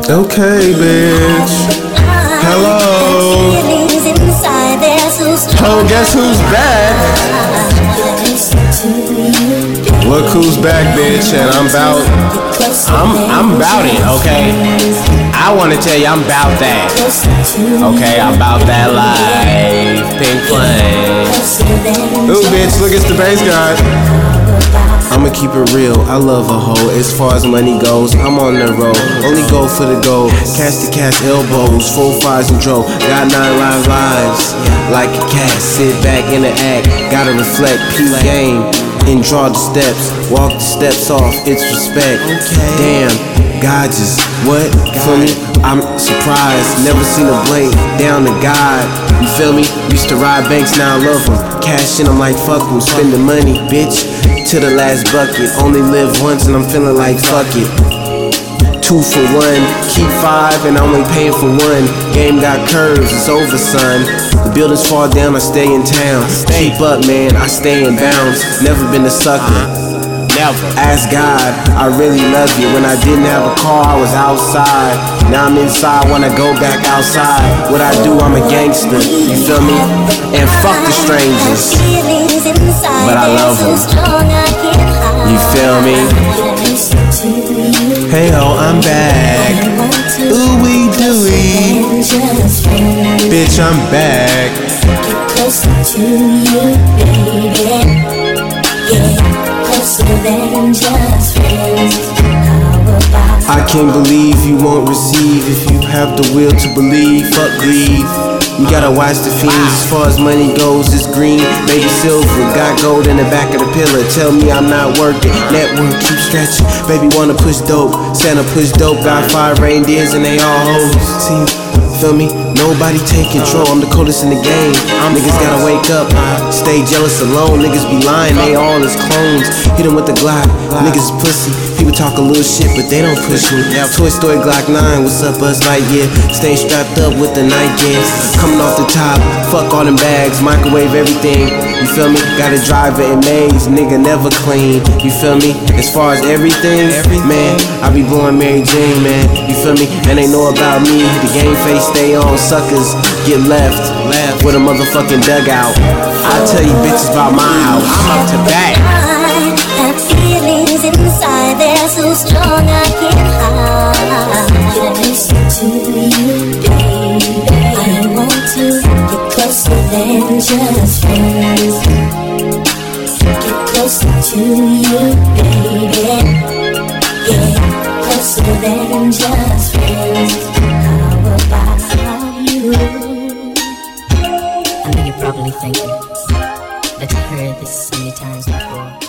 Okay, bitch. Hello. Oh, guess who's back? Look who's back, bitch, and I'm about it, okay? I wanna tell you I'm about that. Okay, I'm about that life. Pink flame. Ooh, bitch, look, it's the bass guy. I'ma keep it real, I love a hoe. As far as money goes, I'm on the road. Only go for the gold, cash to cash elbows, 4-5s and dro. Got 9 lives, like a cat. Sit back in the act, gotta reflect, peep game, and draw the steps. Walk the steps off, it's respect. Damn, God just, what? For me, I'm surprised, never seen a blade down to God. You feel me? Used to ride banks, now I love them. Cash in, I'm like, fuck them, spend the money, bitch, to the last bucket. Only live once and I'm feeling like fuck it. 2 for 1, keep 5 and I'm only paying for 1. Game got curves, it's over, son. The buildings fall down, I stay in town. Keep up, man, I stay in bounds. Never been a sucker. Ask God, I really love you. When I didn't have a car, I was outside. Now I'm inside, wanna go back outside. What I do, I'm a gangster, you feel me? And fuck the strangers, but I love them. You feel me? Hey ho, I'm back. Ooh wee dooey. Bitch, I'm back. I can't believe you won't receive if you have the will to believe. Fuck greed. You gotta watch the fiends. As far as money goes, it's green, baby silver. Got gold in the back of the pillar. Tell me I'm not working. Network keep stretching. Baby wanna push dope. Santa push dope. Got 5 reindeers and they all hoes. See, feel me? Nobody take control. I'm the coldest in the game. Niggas gotta wake up. Stay jealous alone. Niggas be lying. They all is clones. Hit 'em with the Glock. Niggas is pussy. People talk a little shit, but they don't push me. Toy Story Glock 9. What's up, Buzz Lightyear? Staying strapped up with the night gear. Coming off the top. Fuck all them bags. Microwave everything. You feel me? Gotta drive it in maze. Nigga never clean. You feel me? As far as everything, man, I be blowing Mary Jane, man. You feel me? And they know about me. The game face stay on. Suckers get left with a motherfucking dugout. I tell you bitches about my house. I'm up to bat. I have feelings inside, they're so strong I can't hide. Listen to you, baby. I want to get closer than just friends. Get closer to you, baby. Yeah, closer than just friends. How about you? I know you're probably thinking that you've heard this many times before.